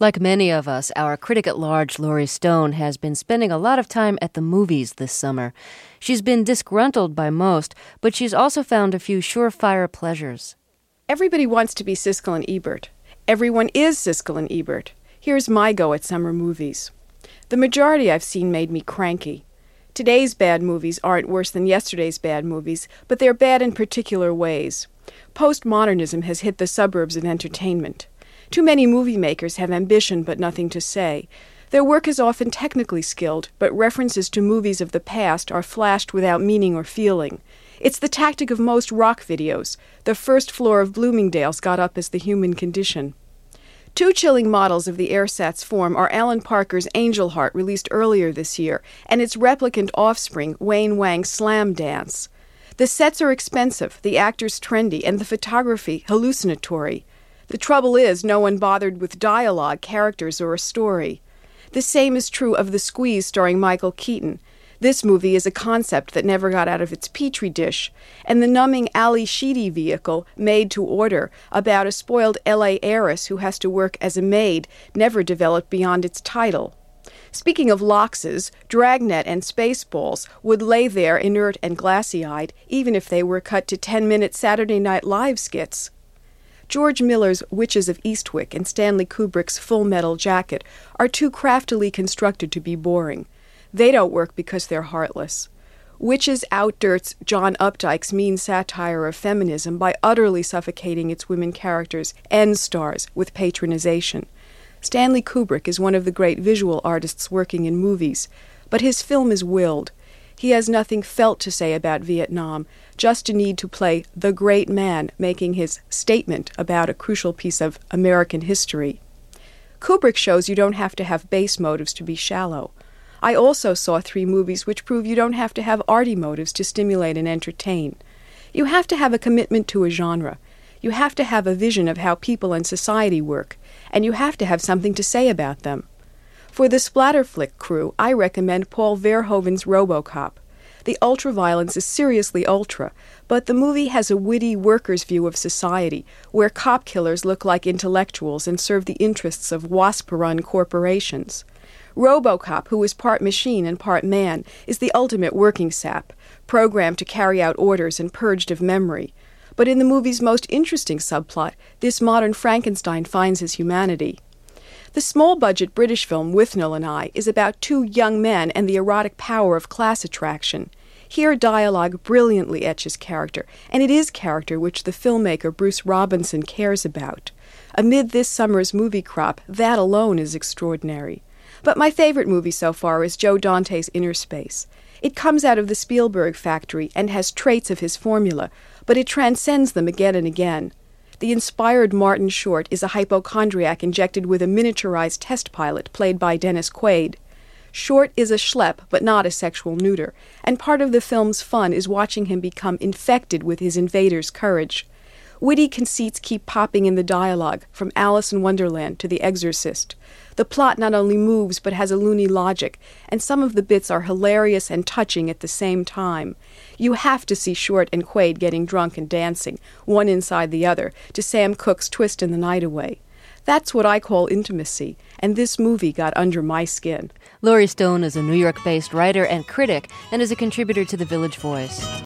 Like many of us, our critic-at-large Laurie Stone has been spending a lot of time at the movies this summer. She's been disgruntled by most, but she's also found a few surefire pleasures. Everybody wants to be Siskel and Ebert. Everyone is Siskel and Ebert. Here's my go at summer movies. The majority I've seen made me cranky. Today's bad movies aren't worse than yesterday's bad movies, but they're bad in particular ways. Postmodernism has hit the suburbs of entertainment. Too many movie makers have ambition but nothing to say. Their work is often technically skilled, but references to movies of the past are flashed without meaning or feeling. It's the tactic of most rock videos. The first floor of Bloomingdale's got up as the human condition. Two chilling models of the ersatz form are Alan Parker's Angel Heart, released earlier this year, and its replicant offspring, Wayne Wang's Slam Dance. The sets are expensive, the actors trendy, and the photography hallucinatory. The trouble is, no one bothered with dialogue, characters, or a story. The same is true of The Squeeze starring Michael Keaton. This movie is a concept that never got out of its petri dish, and the numbing Ali Sheedy vehicle, Made to Order, about a spoiled L.A. heiress who has to work as a maid, never developed beyond its title. Speaking of loxes, Dragnet and Spaceballs would lay there inert and glassy-eyed, even if they were cut to 10-minute Saturday Night Live skits. George Miller's Witches of Eastwick and Stanley Kubrick's Full Metal Jacket are too craftily constructed to be boring. They don't work because they're heartless. Witches outdirts John Updike's mean satire of feminism by utterly suffocating its women characters and stars with patronization. Stanley Kubrick is one of the great visual artists working in movies, but his film is willed. He has nothing felt to say about Vietnam, just a need to play the great man making his statement about a crucial piece of American history. Kubrick shows you don't have to have base motives to be shallow. I also saw 3 movies which prove you don't have to have arty motives to stimulate and entertain. You have to have a commitment to a genre. You have to have a vision of how people and society work, and you have to have something to say about them. For the splatter flick crew, I recommend Paul Verhoeven's RoboCop. The ultra-violence is seriously ultra, but the movie has a witty worker's view of society, where cop killers look like intellectuals and serve the interests of wasp-run corporations. RoboCop, who is part machine and part man, is the ultimate working sap, programmed to carry out orders and purged of memory. But in the movie's most interesting subplot, this modern Frankenstein finds his humanity. The small-budget British film Withnell and I is about 2 young men and the erotic power of class attraction. Here dialogue brilliantly etches character, and it is character which the filmmaker Bruce Robinson cares about. Amid this summer's movie crop, that alone is extraordinary. But my favorite movie so far is Joe Dante's Inner Space. It comes out of the Spielberg factory and has traits of his formula, but it transcends them again and again. The inspired Martin Short is a hypochondriac injected with a miniaturized test pilot played by Dennis Quaid. Short is a schlep, but not a sexual neuter, and part of the film's fun is watching him become infected with his invader's courage. Witty conceits keep popping in the dialogue, from Alice in Wonderland to The Exorcist. The plot not only moves but has a loony logic, and some of the bits are hilarious and touching at the same time. You have to see Short and Quaid getting drunk and dancing, one inside the other, to Sam Cooke's Twist in the Night Away. That's what I call intimacy, and this movie got under my skin. Laurie Stone is a New York-based writer and critic and is a contributor to The Village Voice.